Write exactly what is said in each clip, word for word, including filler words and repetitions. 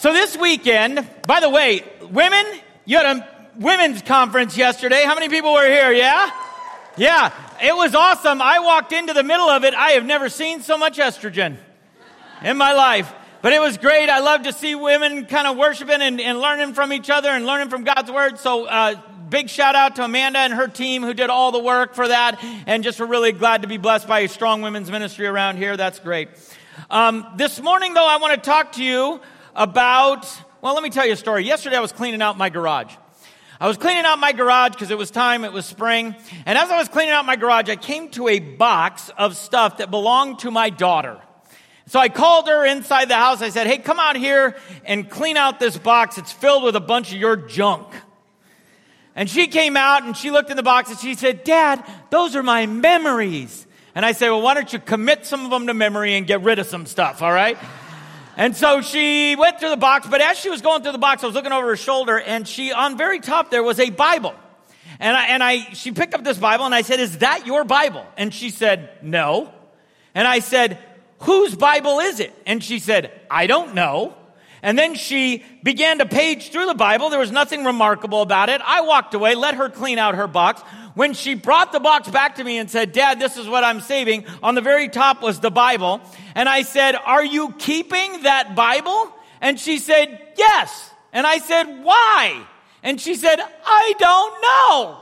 So this weekend, by the way, women, you had a women's conference yesterday. How many people were here? Yeah? Yeah. It was awesome. I walked into the middle of it. I have never seen so much estrogen in my life. But it was great. I love to see women kind of worshiping and, and learning from each other and learning from God's word. So uh, big shout out to Amanda and her team who did all the work for that. And just we're really glad to be blessed by a strong women's ministry around here. That's great. Um, this morning, though, I want to talk to you about, well, let me tell you a story. Yesterday, I was cleaning out my garage. I was cleaning out my garage because it was time, it was spring. And as I was cleaning out my garage, I came to a box of stuff that belonged to my daughter. So I called her inside the house. I said, hey, come out here and clean out this box. It's filled with a bunch of your junk. And she came out and she looked in the box and she said, Dad, those are my memories. And I said, well, why don't you commit some of them to memory and get rid of some stuff, all right? And so she went through the box, but as she was going through the box, I was looking over her shoulder, and she, on very top there was a Bible. And I, and I, she picked up this Bible, and I said, is that your Bible? And she said, no. And I said, whose Bible is it? And she said, I don't know. And then she began to page through the Bible. There was nothing remarkable about it. I walked away, let her clean out her box. When she brought the box back to me and said, Dad, this is what I'm saving, on the very top was the Bible. And I said, are you keeping that Bible? And she said, yes. And I said, why? And she said, I don't know.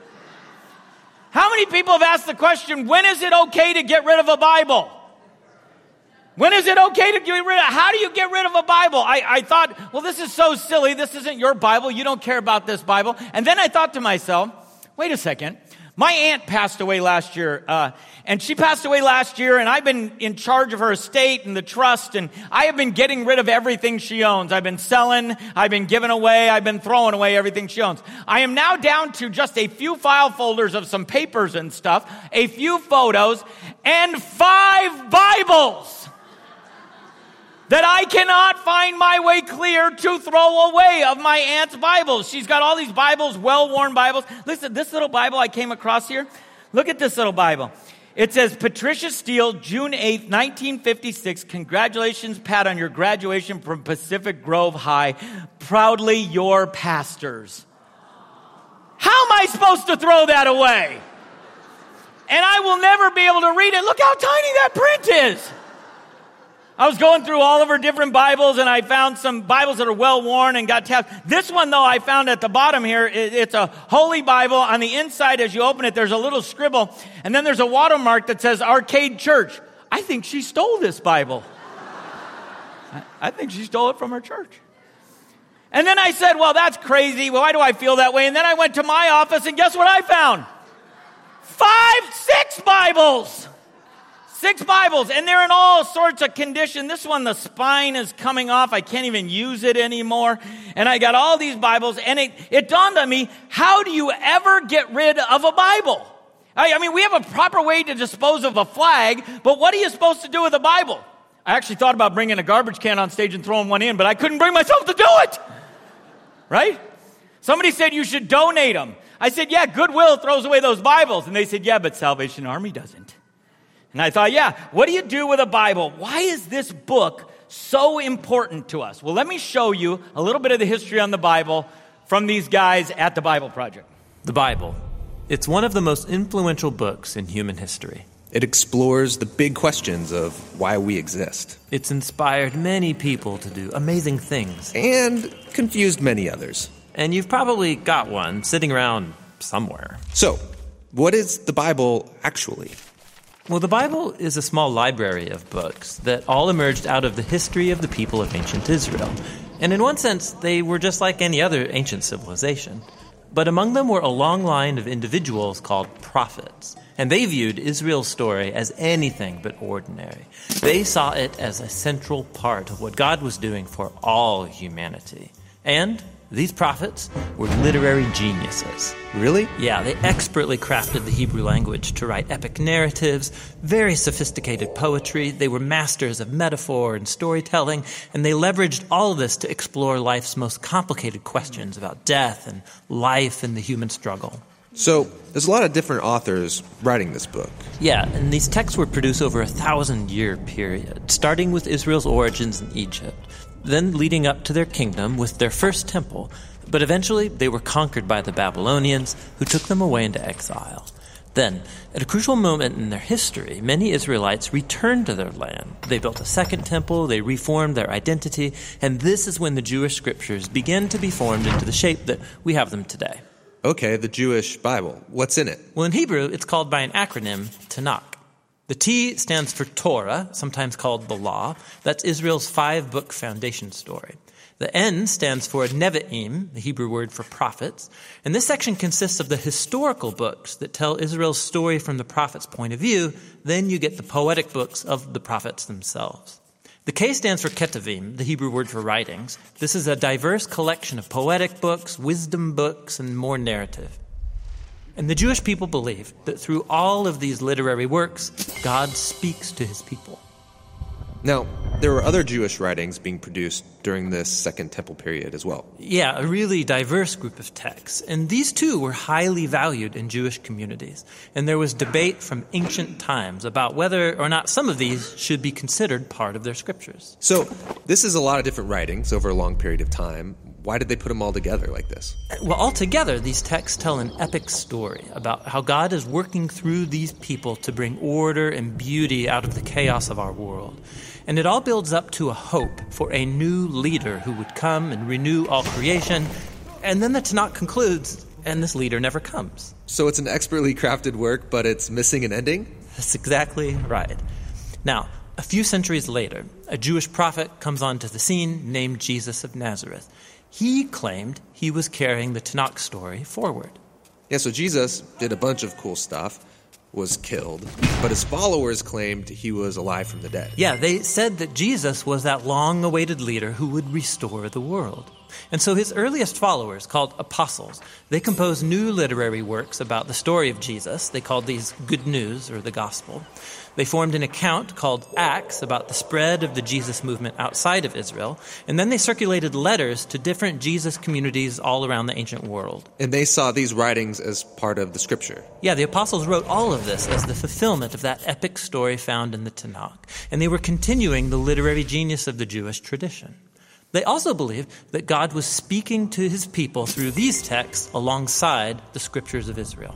How many people have asked the question, when is it okay to get rid of a Bible? When is it okay to get rid of, how do you get rid of a Bible? I, I thought, well, this is so silly. This isn't your Bible. You don't care about this Bible. And then I thought to myself, wait a second. My aunt passed away last year, uh, and she passed away last year, and I've been in charge of her estate and the trust, and I have been getting rid of everything she owns. I've been selling, I've been giving away, I've been throwing away everything she owns. I am now down to just a few file folders of some papers and stuff, a few photos, and five Bibles that I cannot find my way clear to throw away of my aunt's Bibles. She's got all these Bibles, well-worn Bibles. Listen, this little Bible I came across here, look at this little Bible. It says, Patricia Steele, June eighth, nineteen fifty-six. Congratulations, Pat, on your graduation from Pacific Grove High. Proudly your pastors. How am I supposed to throw that away? And I will never be able to read it. Look how tiny that print is. I was going through all of her different Bibles, and I found some Bibles that are well-worn and got tabs. This one, though, I found at the bottom here. It's a Holy Bible. On the inside, as you open it, there's a little scribble, and then there's a watermark that says Arcade Church. I think she stole this Bible. I think she stole it from her church. And then I said, well, that's crazy. Why do I feel that way? And then I went to my office, and guess what I found? Five, six Bibles. Six Bibles, and they're in all sorts of condition. This one, the spine is coming off. I can't even use it anymore. And I got all these Bibles, and it, it dawned on me, how do you ever get rid of a Bible? I, I mean, we have a proper way to dispose of a flag, but what are you supposed to do with a Bible? I actually thought about bringing a garbage can on stage and throwing one in, but I couldn't bring myself to do it. Right? Somebody said you should donate them. I said, yeah, Goodwill throws away those Bibles. And they said, yeah, but Salvation Army doesn't. And I thought, yeah, what do you do with a Bible? Why is this book so important to us? Well, let me show you a little bit of the history on the Bible from these guys at the Bible Project. The Bible. It's one of the most influential books in human history. It explores the big questions of why we exist. It's inspired many people to do amazing things. And confused many others. And you've probably got one sitting around somewhere. So, what is the Bible actually? Well, the Bible is a small library of books that all emerged out of the history of the people of ancient Israel. And in one sense, they were just like any other ancient civilization. But among them were a long line of individuals called prophets. And they viewed Israel's story as anything but ordinary. They saw it as a central part of what God was doing for all humanity. And these prophets were literary geniuses. Really? Yeah, they expertly crafted the Hebrew language to write epic narratives, very sophisticated poetry. They were masters of metaphor and storytelling, and they leveraged all of this to explore life's most complicated questions about death and life and the human struggle. So, there's a lot of different authors writing this book. Yeah, and these texts were produced over a thousand-year period, starting with Israel's origins in Egypt. then leading up to their kingdom with their first temple. But eventually, they were conquered by the Babylonians, who took them away into exile. Then, at a crucial moment in their history, many Israelites returned to their land. They built a second temple, they reformed their identity, and this is when the Jewish scriptures began to be formed into the shape that we have them today. Okay, the Jewish Bible. What's in it? Well, in Hebrew, it's called by an acronym, Tanakh. The T stands for Torah, sometimes called the Law. That's Israel's five-book foundation story. The N stands for Nevi'im, the Hebrew word for prophets. And this section consists of the historical books that tell Israel's story from the prophet's point of view. Then you get the poetic books of the prophets themselves. The K stands for Ketuvim, the Hebrew word for writings. This is a diverse collection of poetic books, wisdom books, and more narrative. And the Jewish people believe that through all of these literary works, God speaks to his people. Now, there were other Jewish writings being produced during this Second Temple period as well. Yeah, a really diverse group of texts. And these too were highly valued in Jewish communities. And there was debate from ancient times about whether or not some of these should be considered part of their scriptures. So, this is a lot of different writings over a long period of time. Why did they put them all together like this? Well, altogether, these texts tell an epic story about how God is working through these people to bring order and beauty out of the chaos of our world. And it all builds up to a hope for a new leader who would come and renew all creation. And then the Tanakh concludes, and this leader never comes. So it's an expertly crafted work, but it's missing an ending? That's exactly right. Now, a few centuries later, a Jewish prophet comes onto the scene named Jesus of Nazareth. He claimed he was carrying the Tanakh story forward. Yeah, so Jesus did a bunch of cool stuff, was killed, but his followers claimed he was alive from the dead. Yeah, they said that Jesus was that long-awaited leader who would restore the world. And so his earliest followers, called apostles, they composed new literary works about the story of Jesus. They called these Good News, or the Gospel. They formed an account called Acts about the spread of the Jesus movement outside of Israel. And then they circulated letters to different Jesus communities all around the ancient world. And they saw these writings as part of the scripture. Yeah, the apostles wrote all of this as the fulfillment of that epic story found in the Tanakh. And they were continuing the literary genius of the Jewish tradition. They also believed that God was speaking to his people through these texts alongside the scriptures of Israel.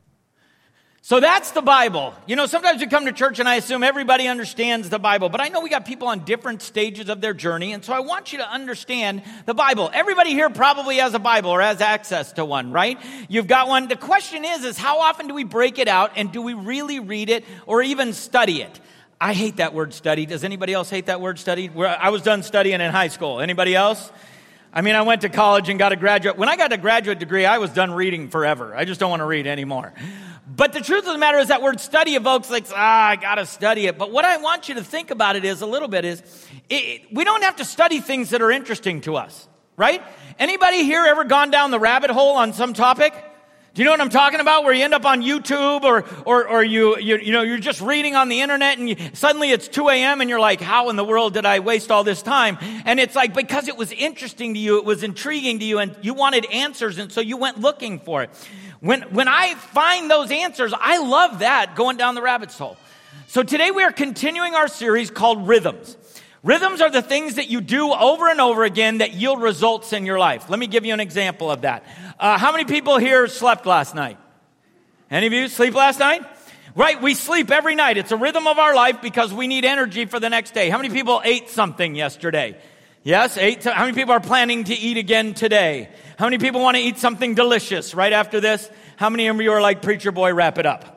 So that's the Bible. You know, sometimes we come to church and I assume everybody understands the Bible, but I know we got people on different stages of their journey, and so I want you to understand the Bible. Everybody here probably has a Bible or has access to one, right? You've got one. The question is, is how often do we break it out, and do we really read it or even study it? I hate that word study. Does anybody else hate that word study? I was done studying in high school. Anybody else? I mean, I went to college and got a graduate. When I got a graduate degree, I was done reading forever. I just don't want to read anymore. But the truth of the matter is that word study evokes like, ah, I got to study it. But what I want you to think about it is a little bit is it, we don't have to study things that are interesting to us, right? Anybody here ever gone down the rabbit hole on some topic? Do you know what I'm talking about? Where you end up on YouTube or or or you you you know you're just reading on the internet and you, suddenly it's two a.m. and you're like, how in the world did I waste all this time? And it's like because it was interesting to you, it was intriguing to you, and you wanted answers, and so you went looking for it. When when I find those answers, I love that, going down the rabbit hole. So today we are continuing our series called Rhythms. Rhythms are the things that you do over and over again that yield results in your life. Let me give you an example of that. Uh, how many people here slept last night? Any of you sleep last night? Right, we sleep every night. It's a rhythm of our life because we need energy for the next day. How many people ate something yesterday? Yes, ate. How many people are planning to eat again today? How many people want to eat something delicious right after this? How many of you are like, preacher boy, wrap it up?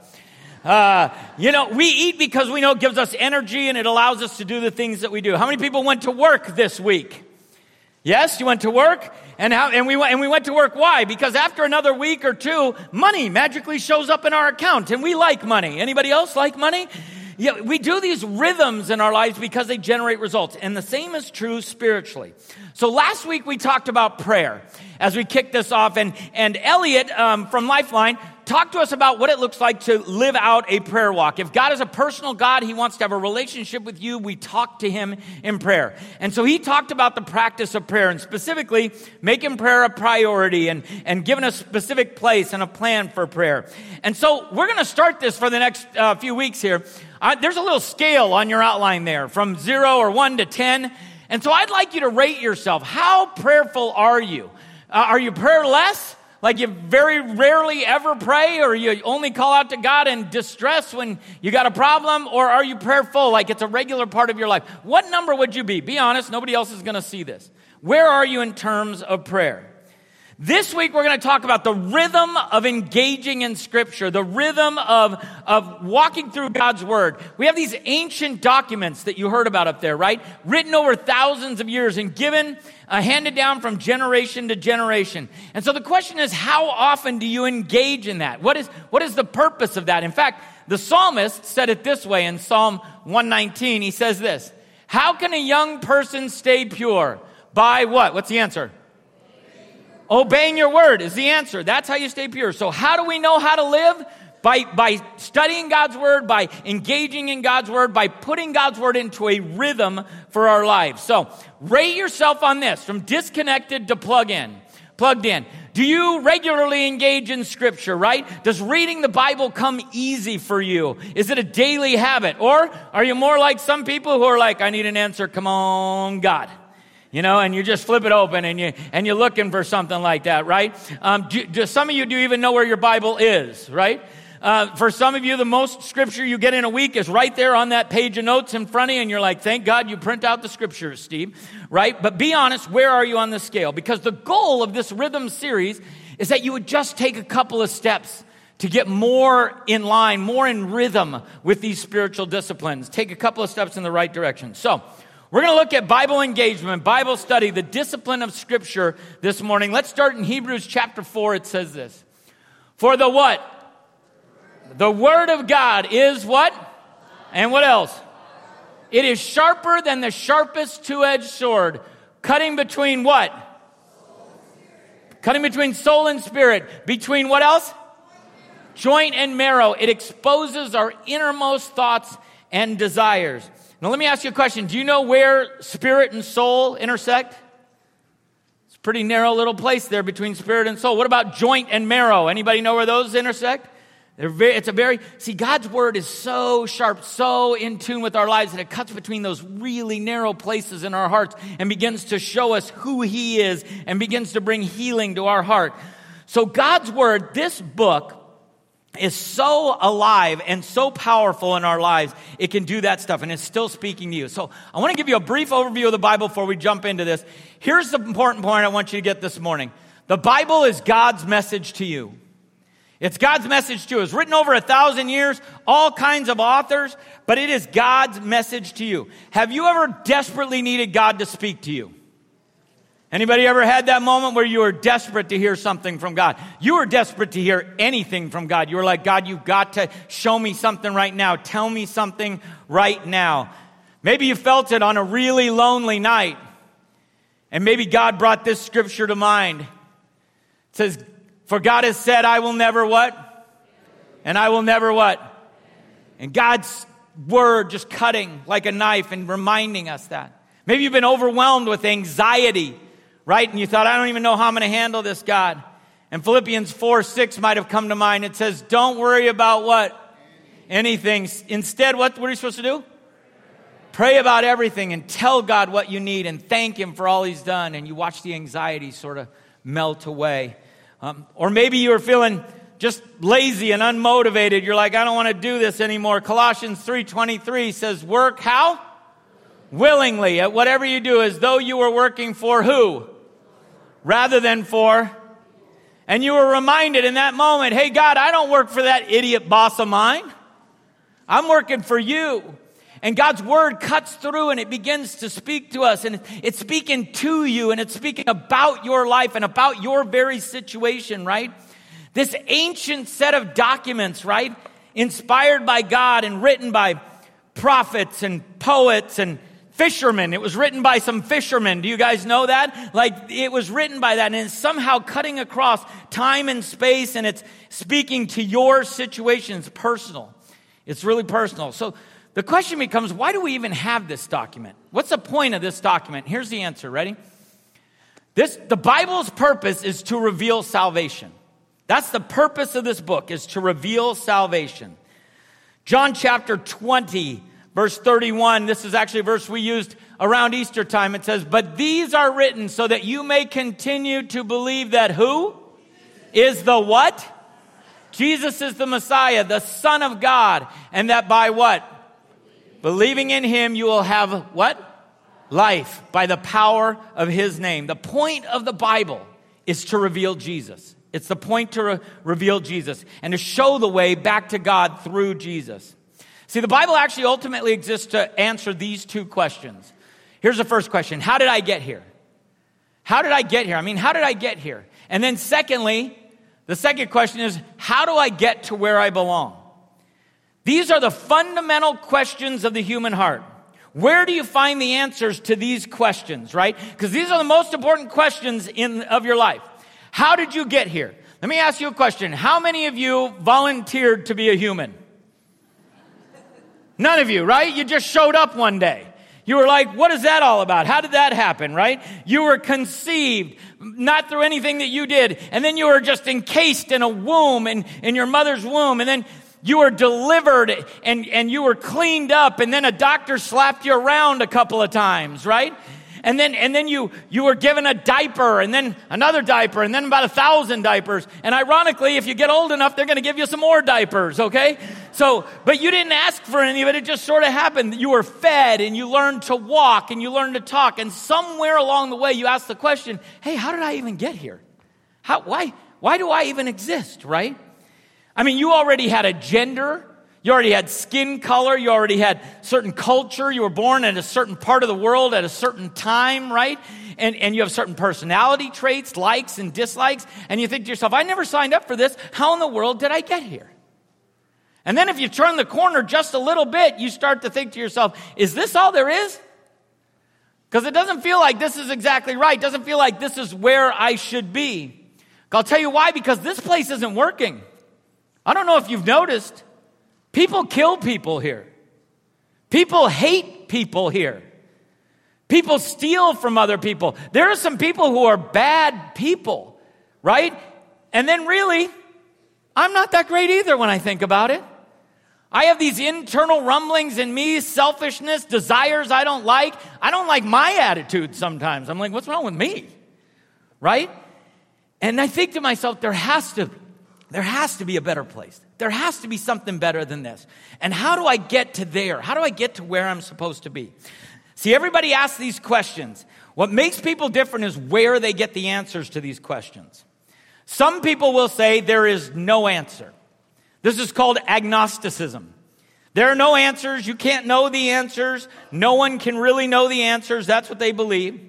Uh, you know, we eat because we know it gives us energy and it allows us to do the things that we do. How many people went to work this week? Yes, you went to work? And how, and we went, and we went to work. Why? Because after another week or two, money magically shows up in our account, and we like money. Anybody else like money? Yeah, we do these rhythms in our lives because they generate results. And the same is true spiritually. So last week we talked about prayer as we kicked this off. And, and Elliot um, from Lifeline talked to us about what it looks like to live out a prayer walk. If God is a personal God, he wants to have a relationship with you. We talk to him in prayer. And so he talked about the practice of prayer and specifically making prayer a priority and, and giving a specific place and a plan for prayer. And so we're going to start this for the next uh, few weeks here. Uh, there's a little scale on your outline there from zero or one to ten. And so I'd like you to rate yourself. How prayerful are you? Uh, are you prayerless? Like you very rarely ever pray, or you only call out to God in distress when you got a problem? Or are you prayerful, like it's a regular part of your life? What number would you be? Be honest, nobody else is going to see this. Where are you in terms of prayer? This week we're going to talk about the rhythm of engaging in Scripture, the rhythm of, of walking through God's Word. We have these ancient documents that you heard about up there, right? Written over thousands of years and given, uh, handed down from generation to generation. And so the question is, how often do you engage in that? What is, what is the purpose of that? In fact, the psalmist said it this way in Psalm one nineteen. He says this, how can a young person stay pure? By what? What's the answer? Obeying your word is the answer. That's how you stay pure. So how do we know how to live? By, by studying God's word, by engaging in God's word, by putting God's word into a rhythm for our lives. So rate yourself on this, from disconnected to plug in, plugged in. Do you regularly engage in Scripture, right? Does reading the Bible come easy for you? Is it a daily habit? Or are you more like some people who are like, I need an answer. Come on, God. You know, and you just flip it open and you, and you're looking for something like that, right? Um, do, do some of you do even know where your Bible is, right? Uh, for some of you, the most Scripture you get in a week is right there on that page of notes in front of you, and you're like, thank God you print out the Scriptures, Steve, right? But be honest, where are you on the scale? Because the goal of this rhythm series is that you would just take a couple of steps to get more in line, more in rhythm with these spiritual disciplines. Take a couple of steps in the right direction. So, we're going to look at Bible engagement, Bible study, the discipline of Scripture this morning. Let's start in Hebrews chapter four. It says this. For the what? The Word of God is what? And what else? It is sharper than the sharpest two-edged sword, cutting between what? Cutting between soul and spirit. Between what else? Joint and marrow. It exposes our innermost thoughts and desires. Now, let me ask you a question. Do you know where spirit and soul intersect? It's a pretty narrow little place there between spirit and soul. What about joint and marrow? Anybody know where those intersect? They're very, it's a very, see, God's word is so sharp, so in tune with our lives that it cuts between those really narrow places in our hearts and begins to show us who He is and begins to bring healing to our heart. So God's word, this book, is so alive and so powerful in our lives, it can do that stuff, and it's still speaking to you. So I want to give you a brief overview of the Bible before we jump into this. Here's the important point I want you to get this morning. The Bible is God's message to you. It's God's message to you. It's written over a thousand years, all kinds of authors, but it is God's message to you. Have you ever desperately needed God to speak to you? Anybody ever had that moment where you were desperate to hear something from God? You were desperate to hear anything from God. You were like, God, you've got to show me something right now. Tell me something right now. Maybe you felt it on a really lonely night. And maybe God brought this scripture to mind. It says, for God has said, I will never what? And I will never what? And God's word just cutting like a knife and reminding us that. Maybe you've been overwhelmed with anxiety. Right? And you thought, I don't even know how I'm going to handle this, God. And Philippians four six might have come to mind. It says, don't worry about what? Anything. Instead, what, what are you supposed to do? Pray about everything and tell God what you need and thank Him for all He's done. And you watch the anxiety sort of melt away. Um, or maybe you were feeling just lazy and unmotivated. You're like, I don't want to do this anymore. Colossians three twenty-three says, work how? Willingly, at whatever you do, as though you were working for who? Rather than for. And you were reminded in that moment, hey, God, I don't work for that idiot boss of mine. I'm working for you. And God's word cuts through and it begins to speak to us. And it's speaking to you and it's speaking about your life and about your very situation, right? This ancient set of documents, right? Inspired by God and written by prophets and poets and fishermen. It was written by some fishermen. Do you guys know that? Like, it was written by that, and it's somehow cutting across time and space, and it's speaking to your situation. It's personal. It's really personal. So the question becomes, why do we even have this document? What's the point of this document? Here's the answer. Ready? This, the Bible's purpose is to reveal salvation. That's the purpose of this book, is to reveal salvation. John chapter twenty, verse thirty-one, this is actually a verse we used around Easter time. It says, but these are written so that you may continue to believe that who is the what? Jesus is the Messiah, the Son of God. And that by what? Believing in him, you will have what? Life, by the power of his name. The point of the Bible is to reveal Jesus. It's the point to re- reveal Jesus and to show the way back to God through Jesus. See, the Bible actually ultimately exists to answer these two questions. Here's the first question. How did I get here? How did I get here? I mean, how did I get here? And then secondly, the second question is, how do I get to where I belong? These are the fundamental questions of the human heart. Where do you find the answers to these questions, right? Because these are the most important questions in of your life. How did you get here? Let me ask you a question. How many of you volunteered to be a human? None of you, right? You just showed up one day. You were like, what is that all about? How did that happen, right? You were conceived, not through anything that you did. And then you were just encased in a womb, in, in your mother's womb. And then you were delivered and, and you were cleaned up. And then a doctor slapped you around a couple of times, right? And then, and then you, you were given a diaper and then another diaper and then about a thousand diapers. And ironically, if you get old enough, they're going to give you some more diapers, okay? So, but you didn't ask for any of it. It just sort of happened. You were fed and you learned to walk and you learned to talk. And somewhere along the way, you asked the question, hey, how did I even get here? How, why, why do I even exist, right? I mean, you already had a gender. You already had skin color. You already had certain culture. You were born in a certain part of the world at a certain time, right? And, and you have certain personality traits, likes and dislikes. And you think to yourself, I never signed up for this. How in the world did I get here? And then if you turn the corner just a little bit, you start to think to yourself, is this all there is? Because it doesn't feel like this is exactly right. It doesn't feel like this is where I should be. I'll tell you why, because this place isn't working. I don't know if you've noticed. People kill people here. People hate people here. People steal from other people. There are some people who are bad people, right? And then really, I'm not that great either when I think about it. I have these internal rumblings in me, selfishness, desires I don't like. I don't like my attitude sometimes. I'm like, what's wrong with me? Right? And I think to myself, there has to, there has to be a better place. There has to be something better than this. And how do I get to there? How do I get to where I'm supposed to be? See, everybody asks these questions. What makes people different is where they get the answers to these questions. Some people will say there is no answer. This is called agnosticism. There are no answers. You can't know the answers. No one can really know the answers. That's what they believe.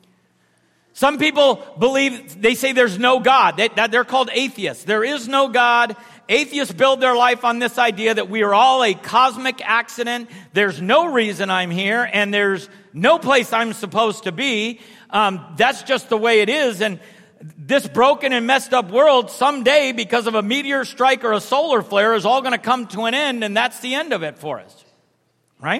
Some people believe, they say there's no God. They, that they're called atheists. There is no God. Atheists build their life on this idea that we are all a cosmic accident. There's no reason I'm here, and there's no place I'm supposed to be. Um, that's just the way it is. And this broken and messed up world, someday, because of a meteor strike or a solar flare, is all going to come to an end, and that's the end of it for us. Right?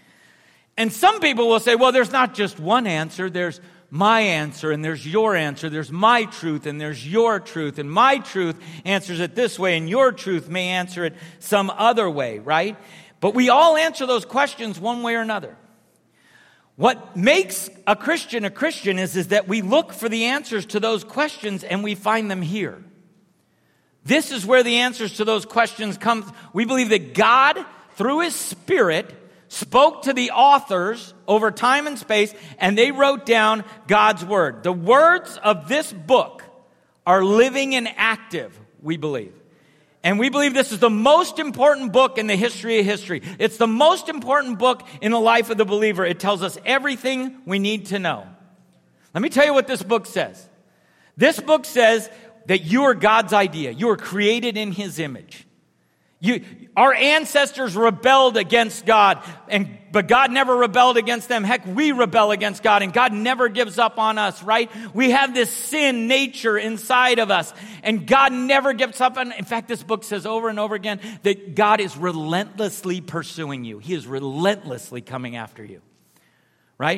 And some people will say, well, there's not just one answer. There's my answer, and there's your answer. There's my truth, and there's your truth. And my truth answers it this way, and your truth may answer it some other way, right? But we all answer those questions one way or another. What makes a Christian a Christian is, is that we look for the answers to those questions, and we find them here. This is where the answers to those questions come. We believe that God, through His Spirit, spoke to the authors over time and space, and they wrote down God's Word. The words of this book are living and active, we believe. And we believe this is the most important book in the history of history. It's the most important book in the life of the believer. It tells us everything we need to know. Let me tell you what this book says. This book says that you are God's idea. You are created in His image. You, our ancestors rebelled against God, and but God never rebelled against them. Heck, we rebel against God, and God never gives up on us, right? We have this sin nature inside of us, and God never gives up on. In fact, this book says over and over again that God is relentlessly pursuing you. He is relentlessly coming after you, right?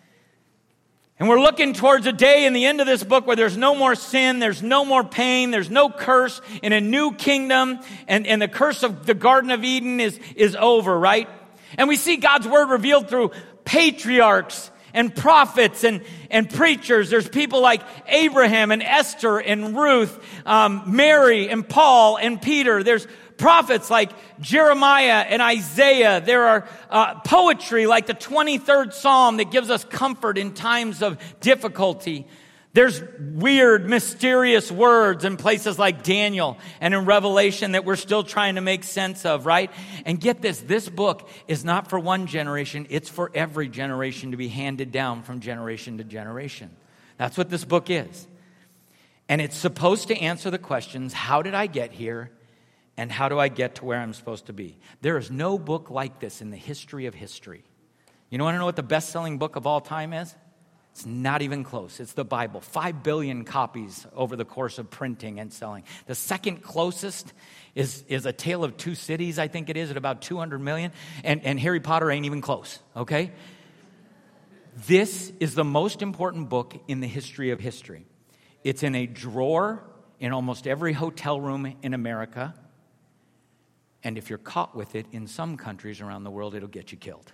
And we're looking towards a day in the end of this book where there's no more sin, there's no more pain, there's no curse, in a new kingdom, and, and the curse of the Garden of Eden is, is over, right? And we see God's Word revealed through patriarchs and prophets and, and preachers. There's people like Abraham and Esther and Ruth, um, Mary and Paul and Peter. There's prophets like Jeremiah and Isaiah. There are uh, poetry like the twenty-third Psalm that gives us comfort in times of difficulty. There's weird, mysterious words in places like Daniel and in Revelation that we're still trying to make sense of, right? And get this, this book is not for one generation, it's for every generation to be handed down from generation to generation. That's what this book is. And it's supposed to answer the questions, how did I get here? And how do I get to where I'm supposed to be? There is no book like this in the history of history. You know, want to know what the best-selling book of all time is? It's not even close. It's the Bible. Five billion copies over the course of printing and selling. The second closest is, is A Tale of Two Cities, I think it is, at about two hundred million. And, and Harry Potter ain't even close, okay? This is the most important book in the history of history. It's in a drawer in almost every hotel room in America. And if you're caught with it in some countries around the world, it'll get you killed.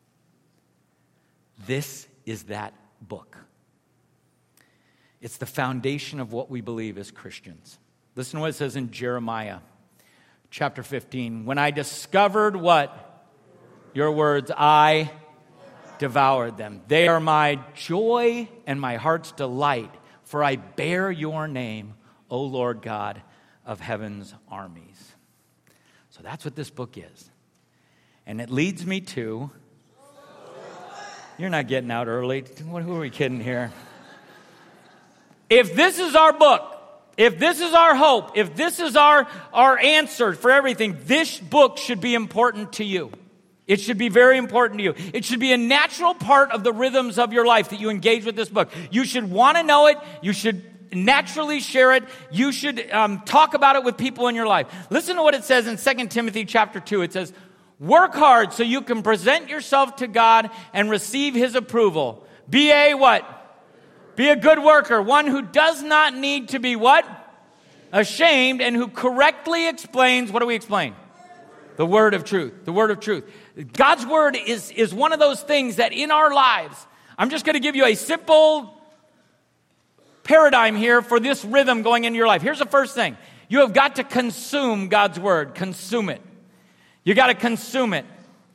This is that book. It's the foundation of what we believe as Christians. Listen to what it says in Jeremiah chapter fifteen. When I discovered what? Your words, I devoured them. They are my joy and my heart's delight, for I bear your name, O Lord God of heaven's armies. So that's what this book is. And it leads me to... You're not getting out early. Who are we kidding here? If this is our book, if this is our hope, if this is our, our answer for everything, this book should be important to you. It should be very important to you. It should be a natural part of the rhythms of your life that you engage with this book. You should want to know it. You should naturally share it. You should um, talk about it with people in your life. Listen to what it says in Second Timothy chapter two. It says, work hard so you can present yourself to God and receive His approval. Be a what? Be a good worker. One who does not need to be what? Ashamed, and who correctly explains, what do we explain? The word of truth. The word of truth. God's word is, is one of those things that in our lives, I'm just going to give you a simple paradigm here for this rhythm going into your life. Here's the first thing. You have got to consume God's word. Consume it. You got to consume it.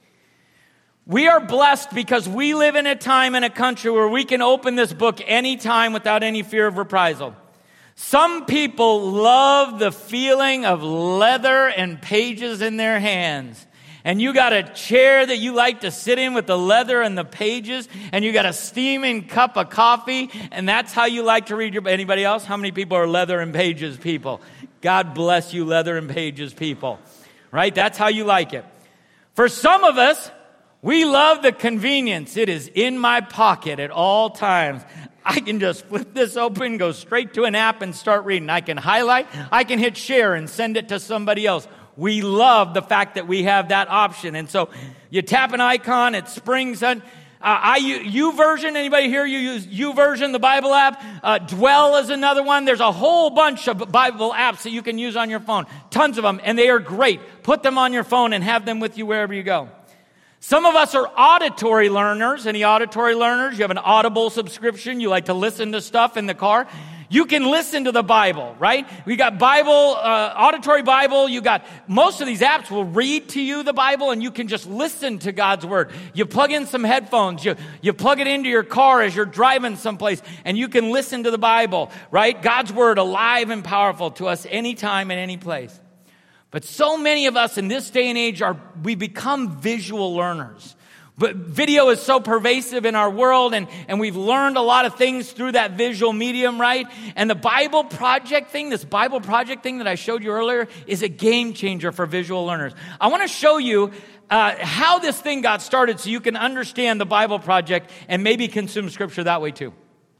We are blessed because we live in a time in a country where we can open this book anytime without any fear of reprisal. Some people love the feeling of leather and pages in their hands. And you got a chair that you like to sit in with the leather and the pages, and you got a steaming cup of coffee, and that's how you like to read your... Anybody else? How many people are leather and pages people? God bless you, leather and pages people. Right? That's how you like it. For some of us, we love the convenience. It is in my pocket at all times. I can just flip this open, go straight to an app and start reading. I can highlight, I can hit share and send it to somebody else. We love the fact that we have that option. And so you tap an icon, it springs on. Uh, I YouVersion, anybody here you use YouVersion, the Bible app? Uh, Dwell is another one. There's a whole bunch of Bible apps that you can use on your phone. Tons of them, and they are great. Put them on your phone and have them with you wherever you go. Some of us are auditory learners. Any auditory learners? You have an Audible subscription. You like to listen to stuff in the car. You can listen to the Bible, right? We got Bible, uh, auditory Bible. You got, most of these apps will read to you the Bible, and you can just listen to God's word. You plug in some headphones. You, you plug it into your car as you're driving someplace, and you can listen to the Bible, right? God's word alive and powerful to us anytime and any place. But so many of us in this day and age are, we become visual learners. But video is so pervasive in our world, and, and we've learned a lot of things through that visual medium, right? And the Bible Project thing, this Bible Project thing that I showed you earlier, is a game changer for visual learners. I want to show you uh, how this thing got started so you can understand the Bible Project and maybe consume Scripture that way too.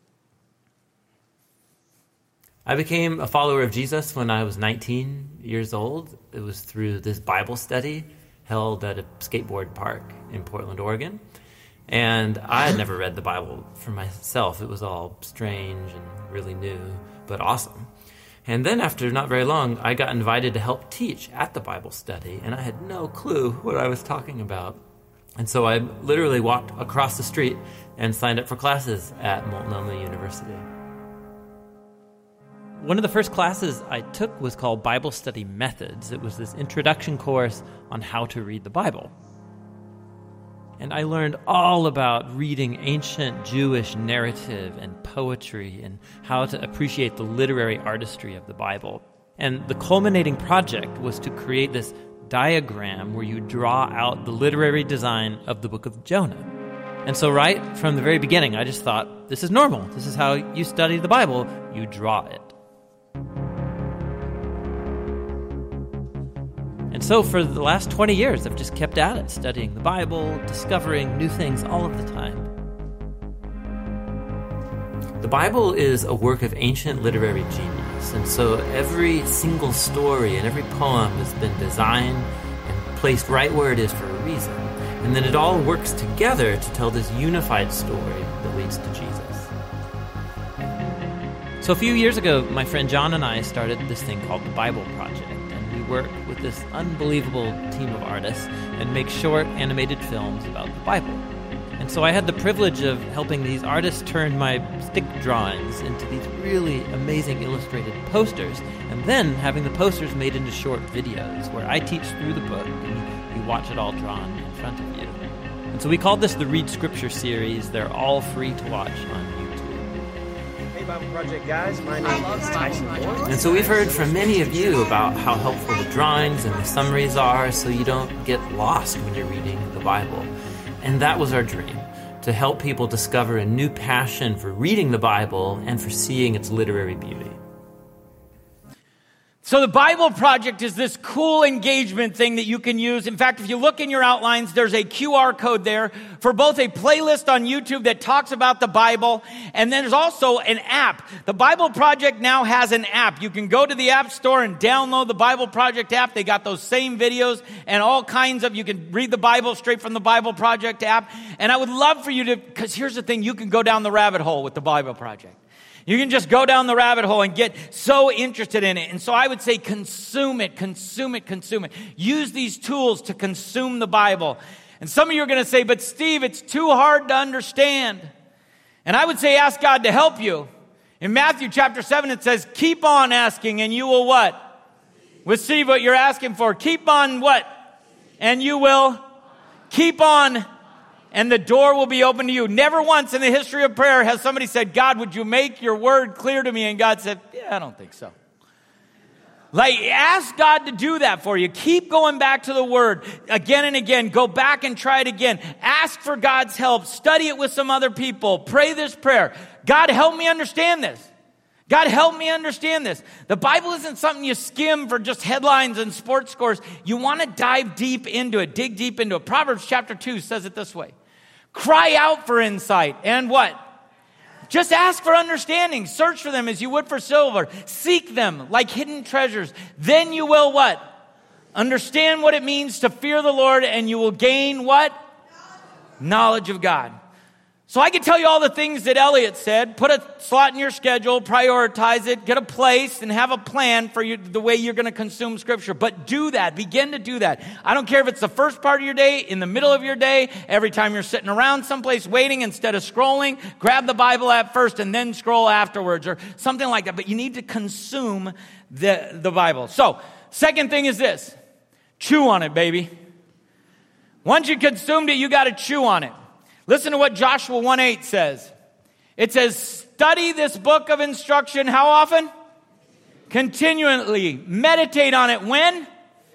I became a follower of Jesus when I was nineteen years old. It was through this Bible study held at a skateboard park in Portland, Oregon. And I had never read the Bible for myself. It was all strange and really new, but awesome. And then after not very long, I got invited to help teach at the Bible study, and I had no clue what I was talking about. And so I literally walked across the street and signed up for classes at Multnomah University. One of the first classes I took was called Bible Study Methods. It was this introduction course on how to read the Bible. And I learned all about reading ancient Jewish narrative and poetry and how to appreciate the literary artistry of the Bible. And the culminating project was to create this diagram where you draw out the literary design of the book of Jonah. And so right from the very beginning, I just thought, this is normal. This is how you study the Bible. You draw it. And so for the last twenty years, I've just kept at it, studying the Bible, discovering new things all of the time. The Bible is a work of ancient literary genius, and so every single story and every poem has been designed and placed right where it is for a reason. And then it all works together to tell this unified story that leads to Jesus. So a few years ago, my friend John and I started this thing called the Bible Project. We work with this unbelievable team of artists and make short animated films about the Bible. And so I had the privilege of helping these artists turn my stick drawings into these really amazing illustrated posters, and then having the posters made into short videos where I teach through the book and you watch it all drawn in front of you. And so we called this the Read Scripture series. They're all free to watch on YouTube. Hey Bible Project guys, my name is Tyson Moore. And so we've heard from many of you about how helpful the drawings and the summaries are so you don't get lost when you're reading the Bible. And that was our dream, to help people discover a new passion for reading the Bible and for seeing its literary beauty. So the Bible Project is this cool engagement thing that you can use. In fact, if you look in your outlines, there's a Q R code there for both a playlist on YouTube that talks about the Bible, and then there's also an app. The Bible Project now has an app. You can go to the App Store and download the Bible Project app. They got those same videos and all kinds of, you can read the Bible straight from the Bible Project app. And I would love for you to, because here's the thing, you can go down the rabbit hole with the Bible Project. You can just go down the rabbit hole and get so interested in it. And so I would say consume it, consume it, consume it. Use these tools to consume the Bible. And some of you are going to say, but Steve, it's too hard to understand. And I would say ask God to help you. In Matthew chapter seven, it says, keep on asking and you will what? Receive what you're asking for. Keep on what? And you will keep on, and the door will be open to you. Never once in the history of prayer has somebody said, God, would you make your word clear to me? And God said, yeah, I don't think so. Like, ask God to do that for you. Keep going back to the word again and again. Go back and try it again. Ask for God's help. Study it with some other people. Pray this prayer. God, help me understand this. God, help me understand this. The Bible isn't something you skim for just headlines and sports scores. You want to dive deep into it, dig deep into it. Proverbs chapter two says it this way. Cry out for insight and what? Just ask for understanding. Search for them as you would for silver. Seek them like hidden treasures. Then you will what? Understand what it means to fear the Lord, and you will gain what? Knowledge of God. So I could tell you all the things that Elliot said. Put a slot in your schedule, prioritize it, get a place, and have a plan for you, the way you're going to consume Scripture. But do that. Begin to do that. I don't care if it's the first part of your day, in the middle of your day, every time you're sitting around someplace waiting, instead of scrolling, grab the Bible app first and then scroll afterwards or something like that. But you need to consume the, the Bible. So, second thing is this. Chew on it, baby. Once you consumed it, you got to chew on it. Listen to what Joshua one eight says. It says, study this book of instruction how often? Continually. Meditate on it when?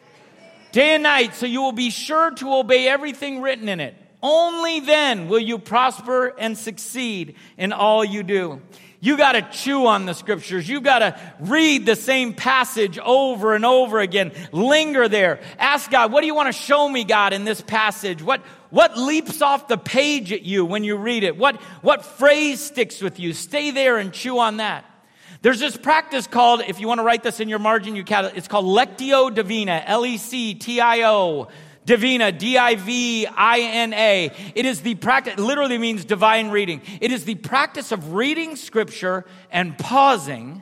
Day and night, so you will be sure to obey everything written in it. Only then will you prosper and succeed in all you do. You got to chew on the Scriptures. You got to read the same passage over and over again. Linger there. Ask God, what do you want to show me, God, in this passage? What What leaps off the page at you when you read it? What, what phrase sticks with you? Stay there and chew on that. There's this practice called, if you want to write this in your margin, you can, it's called Lectio Divina, L E C T I O, Divina, D I V I N A. It is the practice, it literally means divine reading. It is the practice of reading Scripture and pausing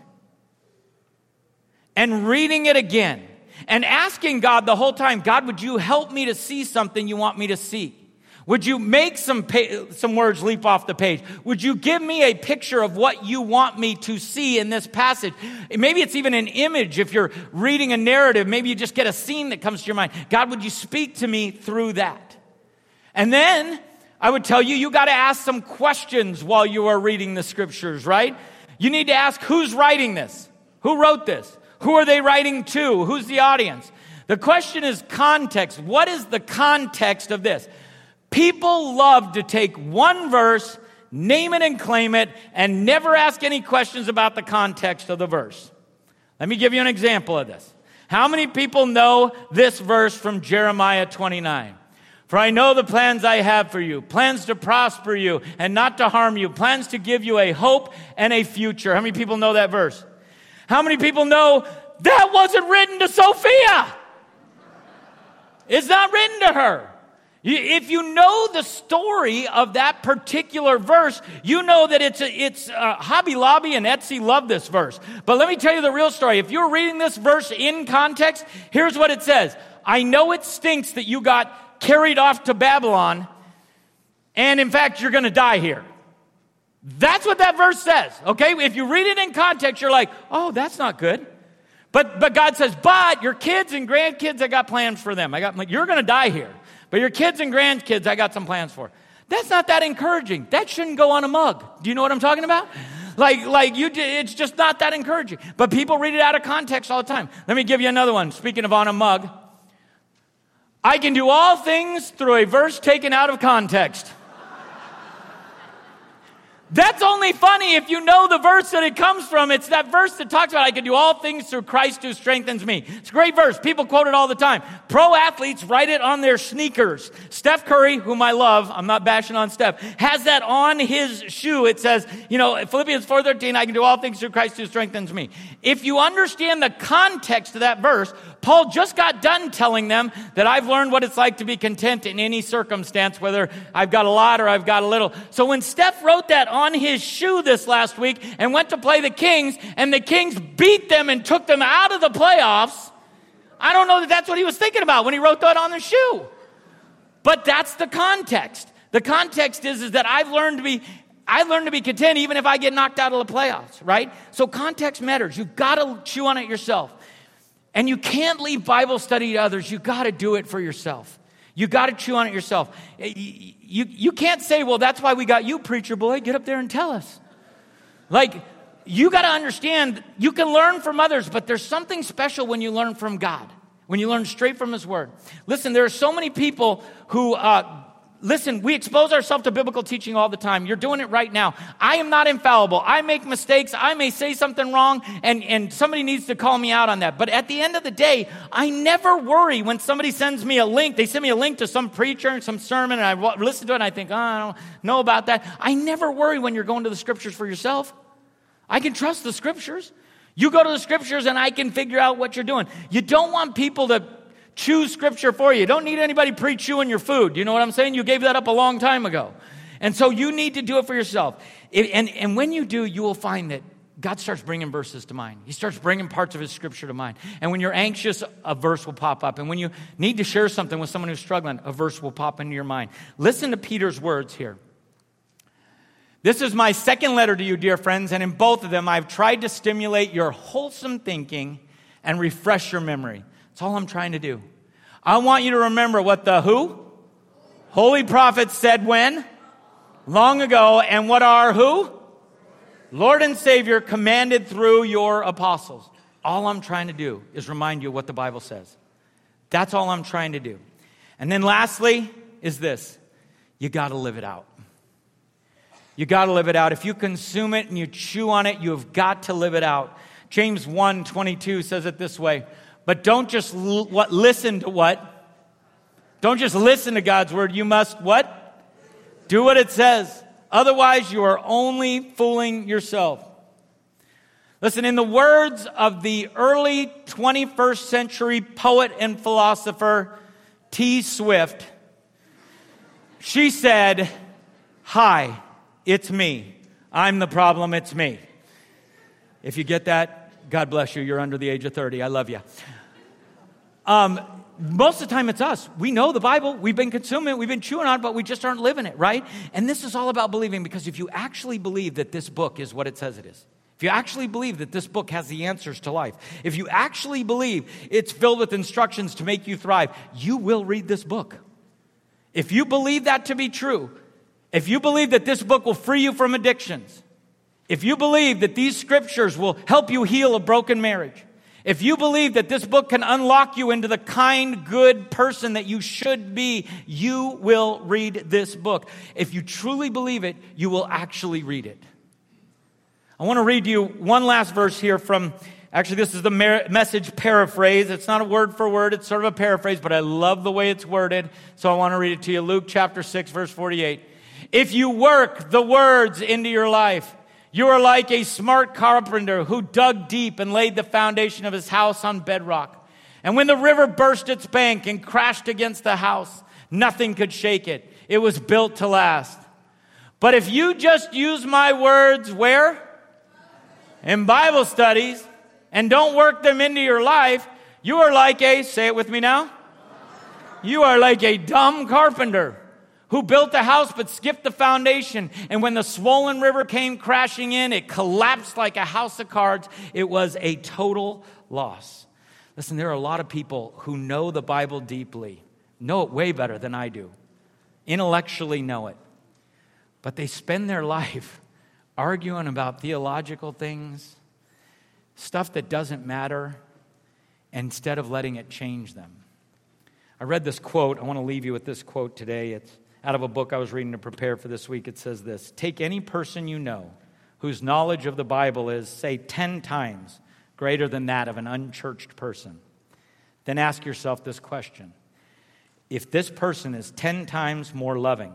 and reading it again. And asking God the whole time, God, would you help me to see something you want me to see? Would you make some pa- some words leap off the page? Would you give me a picture of what you want me to see in this passage? Maybe it's even an image if you're reading a narrative. Maybe you just get a scene that comes to your mind. God, would you speak to me through that? And then I would tell you, you got to ask some questions while you are reading the scriptures, right? You need to ask, who's writing this? Who wrote this? Who are they writing to? Who's the audience? The question is context. What is the context of this? People love to take one verse, name it and claim it, and never ask any questions about the context of the verse. Let me give you an example of this. How many people know this verse from Jeremiah twenty-nine? For I know the plans I have for you, plans to prosper you and not to harm you, plans to give you a hope and a future. How many people know that verse? How many people know that wasn't written to Sophia? It's not written to her. If you know the story of that particular verse, you know that it's a, it's uh, Hobby Lobby and Etsy love this verse. But let me tell you the real story. If you're reading this verse in context, here's what it says. I know it stinks that you got carried off to Babylon, and in fact, you're going to die here. That's what that verse says, okay? If you read it in context, you're like, oh, that's not good. But but God says, but your kids and grandkids, I got plans for them. I got you're going to die here. But your kids and grandkids, I got some plans for. That's not that encouraging. That shouldn't go on a mug. Do you know what I'm talking about? Like, like you, it's just not that encouraging. But people read it out of context all the time. Let me give you another one. Speaking of on a mug, I can do all things through a verse taken out of context. That's only funny if you know the verse that it comes from. It's that verse that talks about I can do all things through Christ who strengthens me. It's a great verse. People quote it all the time. Pro athletes write it on their sneakers. Steph Curry, whom I love, I'm not bashing on Steph, has that on his shoe. It says, you know, Philippians four thirteen, I can do all things through Christ who strengthens me. If you understand the context of that verse, Paul just got done telling them that I've learned what it's like to be content in any circumstance, whether I've got a lot or I've got a little. So when Steph wrote that on his shoe this last week and went to play the Kings, and the Kings beat them and took them out of the playoffs, I don't know that that's what he was thinking about when he wrote that on the shoe. But that's the context. The context is, is that I've learned to be I learned to be content even if I get knocked out of the playoffs, right? So context matters. You've got to chew on it yourself. And you can't leave Bible study to others. You've got to do it for yourself. You got to chew on it yourself. You, you, you can't say, well, that's why we got you, preacher boy. Get up there and tell us. Like, you got to understand, you can learn from others, but there's something special when you learn from God, when you learn straight from His Word. Listen, there are so many people who, uh, listen, we expose ourselves to biblical teaching all the time. You're doing it right now. I am not infallible. I make mistakes. I may say something wrong, and, and somebody needs to call me out on that. But at the end of the day, I never worry when somebody sends me a link. They send me a link to some preacher and some sermon, and I listen to it, and I think, oh, I don't know about that. I never worry when you're going to the Scriptures for yourself. I can trust the Scriptures. You go to the Scriptures, and I can figure out what you're doing. You don't want people to choose Scripture for you. You don't need anybody pre-chewing your food. You know what I'm saying? You gave that up a long time ago. And so you need to do it for yourself. It, and, and when you do, you will find that God starts bringing verses to mind. He starts bringing parts of His Scripture to mind. And when you're anxious, a verse will pop up. And when you need to share something with someone who's struggling, a verse will pop into your mind. Listen to Peter's words here. This is my second letter to you, dear friends, and in both of them, I've tried to stimulate your wholesome thinking and refresh your memory. That's all I'm trying to do. I want you to remember what the who? Holy prophets said when? Long ago. And what our who? Lord and Savior commanded through your apostles. All I'm trying to do is remind you what the Bible says. That's all I'm trying to do. And then lastly is this. You got to live it out. You got to live it out. If you consume it and you chew on it, you've got to live it out. James one twenty-two says it this way. But don't just l- what listen to what? Don't just listen to God's word. You must what? Do what it says. Otherwise, you are only fooling yourself. Listen, in the words of the early twenty-first century poet and philosopher T. Swift, she said, "Hi, it's me. I'm the problem. It's me." If you get that, God bless you. You're under the age of thirty. I love you. Um, most of the time it's us. We know the Bible. We've been consuming it. We've been chewing on it, but we just aren't living it, right? And this is all about believing, because if you actually believe that this book is what it says it is, if you actually believe that this book has the answers to life, if you actually believe it's filled with instructions to make you thrive, you will read this book. If you believe that to be true, if you believe that this book will free you from addictions, if you believe that these scriptures will help you heal a broken marriage, if you believe that this book can unlock you into the kind, good person that you should be, you will read this book. If you truly believe it, you will actually read it. I want to read you one last verse here from, actually this is the Message paraphrase. It's not a word for word, it's sort of a paraphrase, but I love the way it's worded, so I want to read it to you. Luke chapter six, verse forty-eight. If you work the words into your life, you are like a smart carpenter who dug deep and laid the foundation of his house on bedrock. And when the river burst its bank and crashed against the house, nothing could shake it. It was built to last. But if you just use my words where? In Bible studies, and don't work them into your life, you are like a, say it with me now, you are like a dumb carpenter who built a house but skipped the foundation. And when the swollen river came crashing in, it collapsed like a house of cards. It was a total loss. Listen, there are a lot of people who know the Bible deeply, know it way better than I do, intellectually know it, but they spend their life arguing about theological things, stuff that doesn't matter, instead of letting it change them. I read this quote. I want to leave you with this quote today. It's out of a book I was reading to prepare for this week. It says this: take any person you know whose knowledge of the Bible is, say, ten times greater than that of an unchurched person. Then ask yourself this question: if this person is ten times more loving,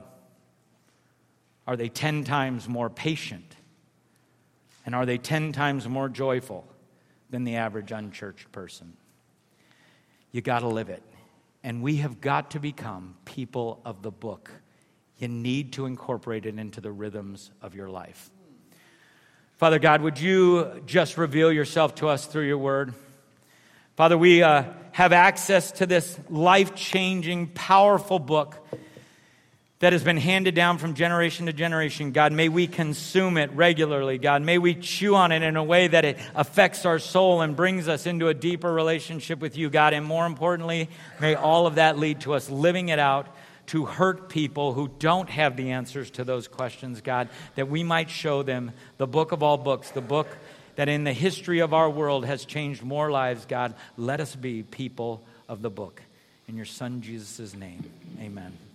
are they ten times more patient? And are they ten times more joyful than the average unchurched person? You got to live it. And we have got to become people of the book. You need to incorporate it into the rhythms of your life. Father God, would you just reveal yourself to us through your word? Father, we uh, have access to this life-changing, powerful book that has been handed down from generation to generation. God, may we consume it regularly. God, may we chew on it in a way that it affects our soul and brings us into a deeper relationship with you, God. And more importantly, may all of that lead to us living it out to hurt people who don't have the answers to those questions, God, that we might show them the book of all books, the book that in the history of our world has changed more lives, God. Let us be people of the book. In your Son, Jesus' name, amen.